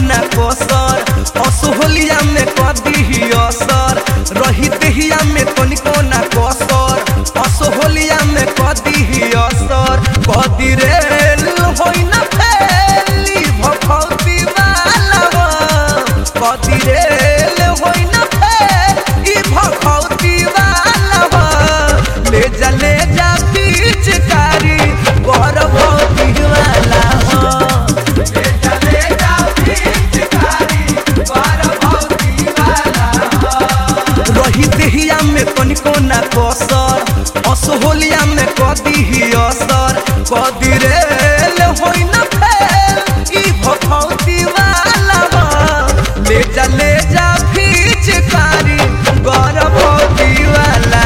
ना कसर असोहलिया में कदी असर रही देहिया में तनिको ना कसर असोहलिया में कदी असर कदी रेल होई ना फैली भखौती वाला कदी रेल होई ना फैली भखौती वाला ले जा पिचकारी गर्भवती वाला रही देहिया में तनिको ना कसर असोहलिया में कदी असर कदी रेल होई ना फैल ई भखौती वाला ले जा पिचकारी गर्भवती वाला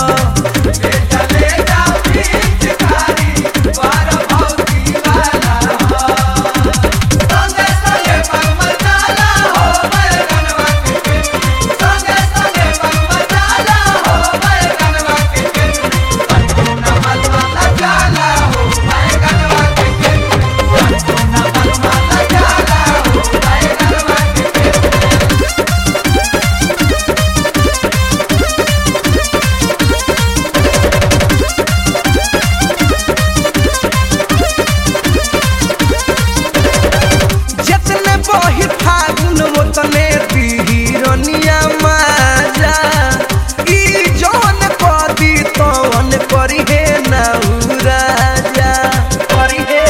तने हिरनिया माजा ई जौन कदी तौन करी हे ना राजा करी हे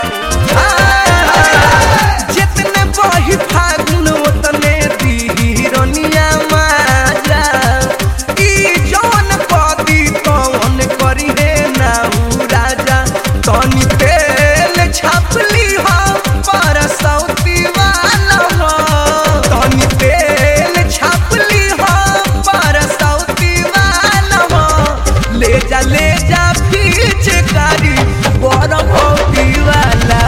जितने बही फागुन तने हिरनिया माजा ई जौन कदी तौन करी हे ना राजा तनी तेल छापली हो पर सौती वाला तेल छापली हो पर सौती वाला ले जा पिचकारी गर्भवती वाला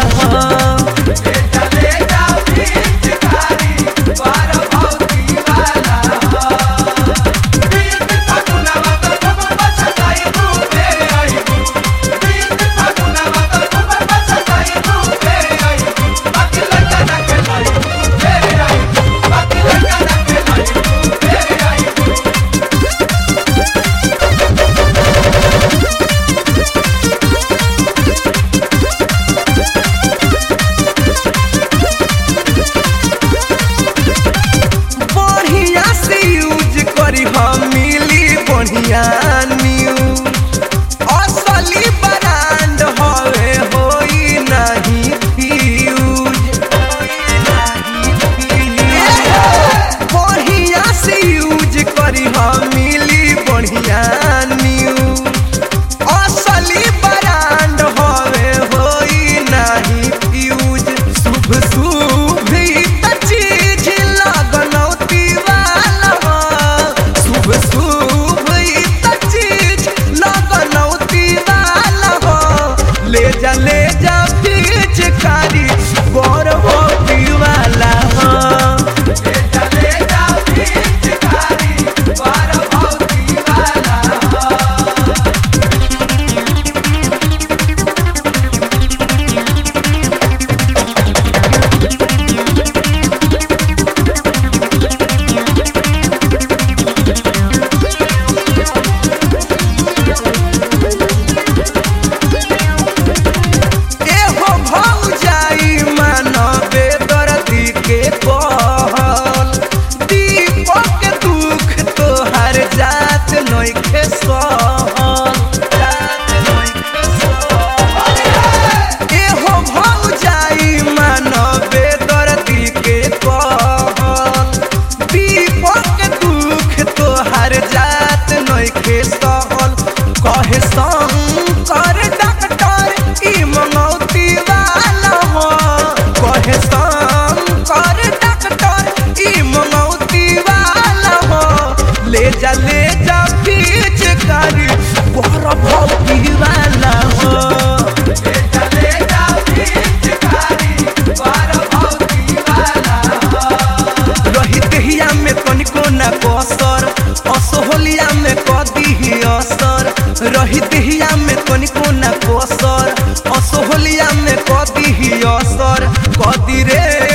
बढ़िया न्यूज असली ब्रांड हवे होई नहीं फ्यूज बढ़िया से यूज करी हम मिली बढ़िया न्यूज असली ब्रांड हवे होई नहीं फ्यूज शुभ शुभ चीज लगनौती वाला शुभ शुभ ले जा पिचकारी गर्भवती वाला कहे शंकर डॉक्टर ई मंगौती वाला हो कहे शंकर डॉक्टर ई मंगौती वाला हो ले जा पिचकारी गर्भवती वाला हो रही देहिया में तनिको ना कसर असोहलिया में कदी असर रही देहिया में तनिको ना कसर असोहलिया में कदी असर कदी रे